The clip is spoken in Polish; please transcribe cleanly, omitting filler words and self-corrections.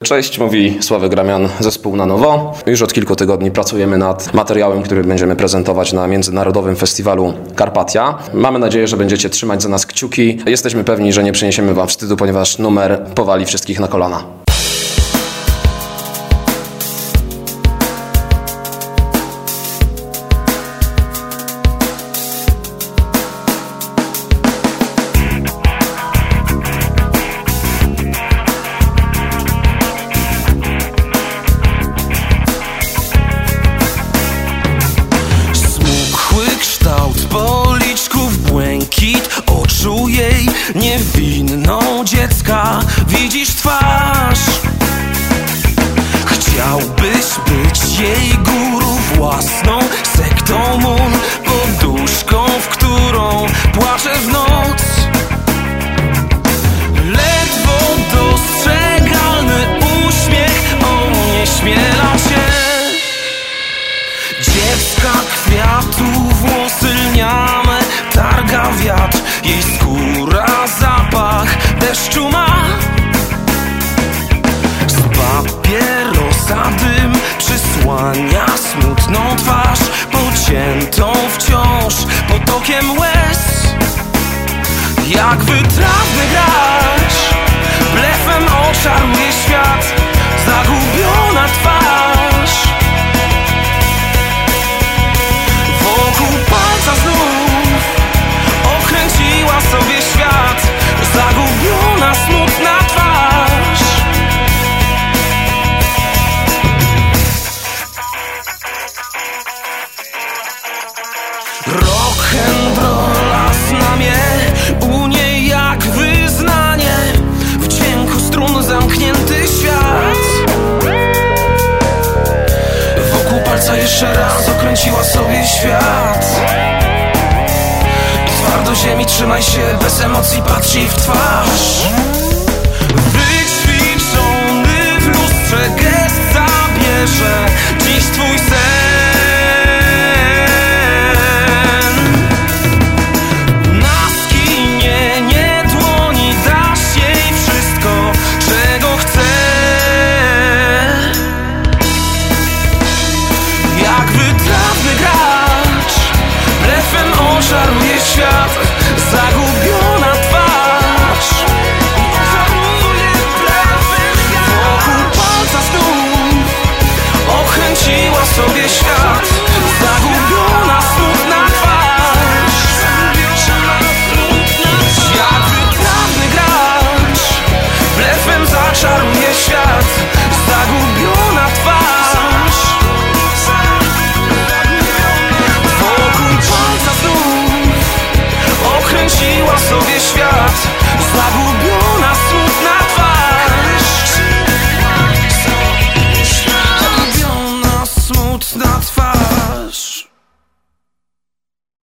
Cześć, mówi Sławek Gramian, zespół Na Nowo. Już od kilku tygodni pracujemy nad materiałem, który będziemy prezentować na Międzynarodowym Festiwalu Karpatia. Mamy nadzieję, że będziecie trzymać za nas kciuki. Jesteśmy pewni, że nie przyniesiemy wam wstydu, ponieważ numer powali wszystkich na kolana. Oczu jej niewinną dziecka, widzisz twarz. Chciałbyś być jej guru, własną sektą mun, poduszką, w którą płacze w noc. Ledwo dostrzegalny uśmiech onieśmiela cię. Dziecka kwiatu, włosy lniane, targa wiatr, jej skóra zapach deszczu ma. Z papierosa dym przysłania smutną twarz, pociętą wciąż potokiem łez. Jak wytrawny gracz, blefem oczaruje świat, zagubiona twarz. Wokół palca znów okręciła sobie świat, zagubiona, smutna twarz. Rock'n'rolla znamie, u niej jak wyznanie, w dźwięku strun zamknięty świat. Wokół palca jeszcze raz okręciła sobie świat. I twardo ziemi trzymaj się, bez emocji patrz jej w twarz.